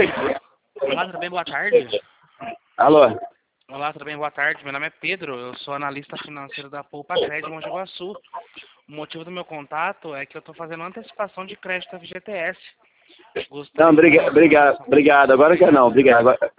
Olá, tudo bem? Boa tarde. Alô? Olá, tudo bem? Boa tarde. Meu nome é Pedro, eu sou analista financeiro da Poupa Crédito Mogi Guaçu. O motivo do meu contato é que eu estou fazendo uma antecipação de crédito FGTS. Não, obrigado. Agora que não, obrigado.